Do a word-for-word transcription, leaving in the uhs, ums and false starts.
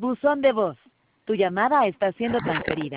Buzón de voz. Tu llamada está siendo transferida.